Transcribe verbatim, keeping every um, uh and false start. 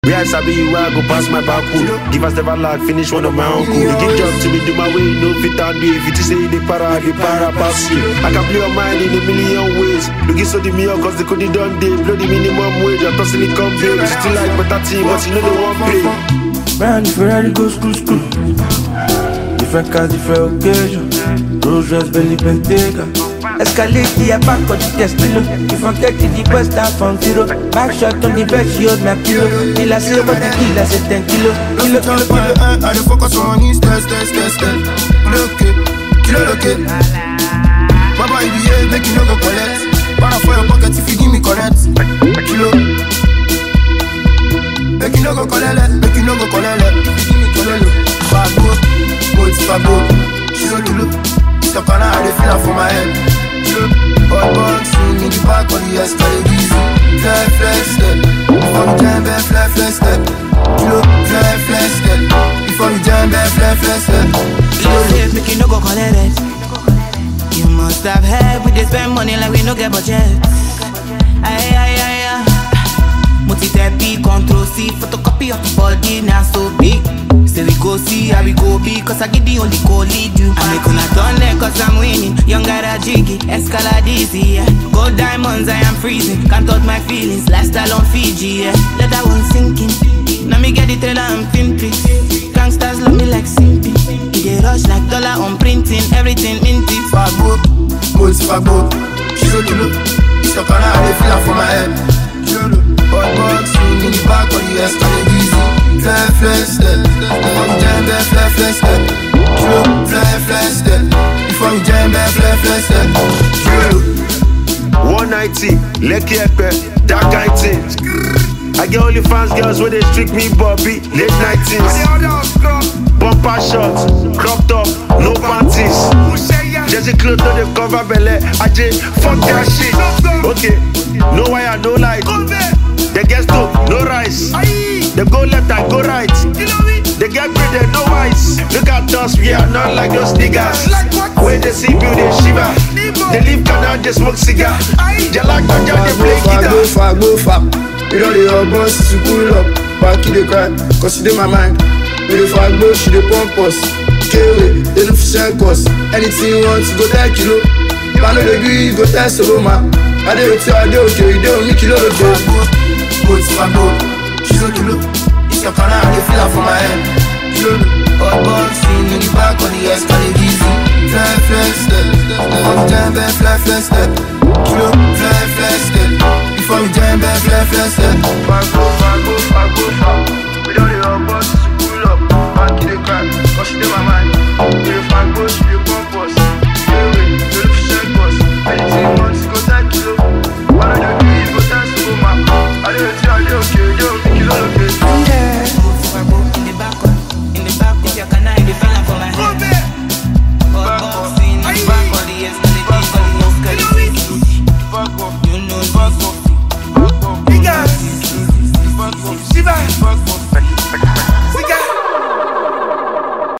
Yes, I be you, I go past my parkour. Give us never lag, finish one of my uncle. You give job to me, do my way, no fit and do. If you say they para, they para pass you. I can blow your mind in a million ways. Look, so the meal, cause they couldn't done day. Blow the minimum wage, I toss in the company. Still like better team, but you know they won't pay. Brand new Ferrari go school school. Different cars, different occasion. Rolls Royce, Bentley, Bentayga. Escalate the back of the test pillow. If I'm getting the best down from zero. Back shot on the bed, she hold my pillow. Till I say what the kill, I say ten kilo. Kilo, kilo, kilo. I don't focus on his test, test, test, test. Okay, kilo, okay. Baba, you behave, make you no go collect. Para for your pocket if you give me correct. Kilo. Make you no go collect, make you no go collect. If you give me collect. Fabo, boat, fabo. Kilo, kilo. Stop on how they feel for my head. Hot boxing in the back of the escalator. Fly, flex, step. Before we jam back, fly, flex, step. Kilo, fly, flex, step. Before we jam back, fly, flex, step. Kilo, safe, make you no go collect it. You must have heard we dey spend money like we no get budget. Aye, aye, aye, aye. Multi-therapy, control C, photocopy of the body, now so big. Say we go see how we go be, cause I get the only call lead you. I make una done there cause I'm winning. Younger a jiggy, escalade easy, yeah. Gold diamonds, I am freezing. Can't touch my feelings, lifestyle on Fiji, yeah. Let that one sinking. Now me get the trailer, I'm finty. Gangsters love me like simping. They rush like dollar on printing, everything minty. Fabo, boat, fabo. Kilo, kilo. Stop on how they feel for my head. Kilo, hot boxing in the back of the escalator easy. Fly, fly, step. Before we jam back, fly, fly, step. Kilo, fly, fly, step. Before we jam back, fly, fly, step. Kilo. one ninety, Lekki Epe, that kind thing. I get only fans girls where they streak me Bobby, late nineties. Bumper shots, cropped up, no panties. Jersey clothes no they cover belly. I just fuck that shit. Okay, no wire, no light. They get stove, no rice. They go left and go right. They get bread and no ice. Look at us, we are not like those niggas. When they see you, they shiver. They leave Canada, they smoke cigar. They like ganja, they play guitar. Go far, go far. You know the old boss to pull up. Back in the cry, cause it in my mind. We the far go, she the pump us. K-way, they look for sell cost. Anything you want, go take kilo. If I know the agree, go test the Roma. I do it, I do okay, they don't make kilo okay. Boat, fabo, kilo, kilo. It's your canal, they feel for my head. Kilo, hot boxing in the back of the escalator easy. Fly, flex, step. Before we jam back, fly, flex, step.